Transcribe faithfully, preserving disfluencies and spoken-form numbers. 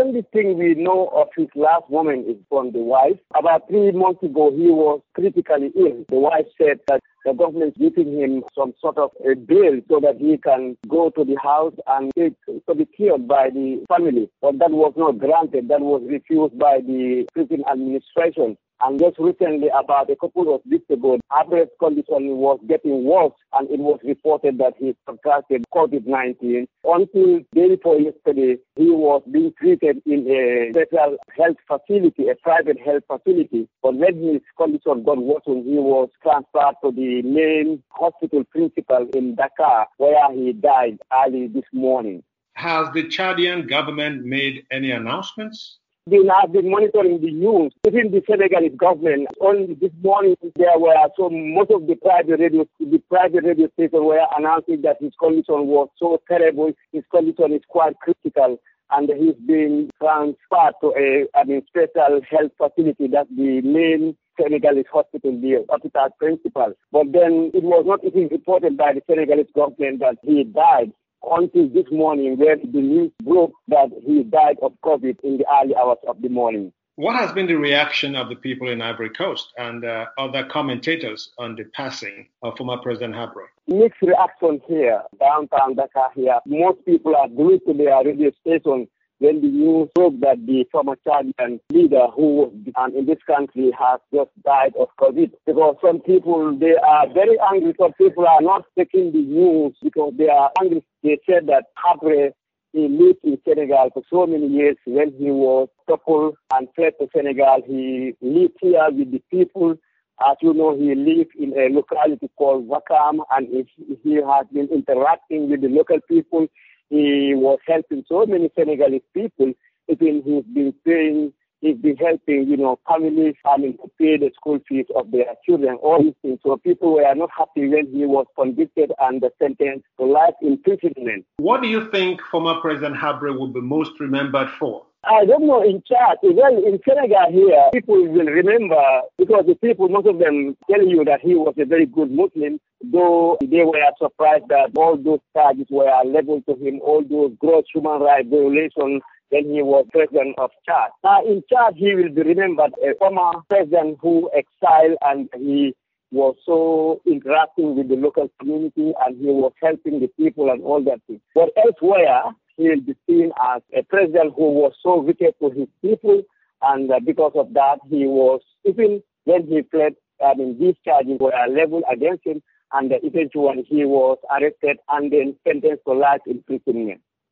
only thing we know of his last moment is from the wife. About three months ago, he was critically ill. The wife said that the government is giving him some sort of a bail so that he can go to the house and take, to be cured by the family. But that was not granted. That was refused by the prison administration. And just recently, about a couple of weeks ago, Habre's condition was getting worse, and it was reported that he contracted COVID nineteen. Until day before yesterday, he was being treated in a special health facility, a private health facility. But when his condition got worsened, he was transferred to the main hospital principal in Dakar, where he died early this morning. Has the Chadian government made any announcements? They have been monitoring the news. Even the Senegalese government, only this morning there were so most of the private radio, the private radio stations were announcing that his condition was so terrible. His condition is quite critical, and he's being transferred to a, I mean, special health facility. That's the main Senegalese hospital, the hospital principal. But then it was not even reported by the Senegalese government that he died until this morning, where the news broke that he died of COVID in the early hours of the morning. What has been the reaction of the people in Ivory Coast and uh, other commentators on the passing of former President Habre? Mixed reaction here, downtown Dakar here. Most people are glued to their radio station when the news broke that the former Chadian leader who was um, in this country has just died of COVID. Because some people, they are very angry. Some people are not taking the news because they are angry. They said that Habre, he lived in Senegal for so many years. When he was coupled and fled to Senegal, he lived here with the people. As you know, he lived in a locality called Wakam, and he, he has been interacting with the local people. He was helping so many Senegalese people. Even he's been paying, he's been helping, you know, families, I mean, to pay the school fees of their children, all these things. So people were not happy when he was convicted and sentenced to life imprisonment. What do you think former President Habre will be most remembered for? I don't know in Chad. Well, in Senegal here, people will remember because the people, most of them tell you that he was a very good Muslim, though they were surprised that all those charges were leveled to him, all those gross human rights violations when he was president of Chad. Now, in Chad, he will be remembered a former president who exiled, and he was so interacting with the local community, and he was helping the people and all that thing. But elsewhere, he will be seen as a president who was so wicked to his people, and uh, because of that, he was, even when he fled, I mean, these charges were leveled against him, and uh, eventually he was arrested and then sentenced to life imprisonment.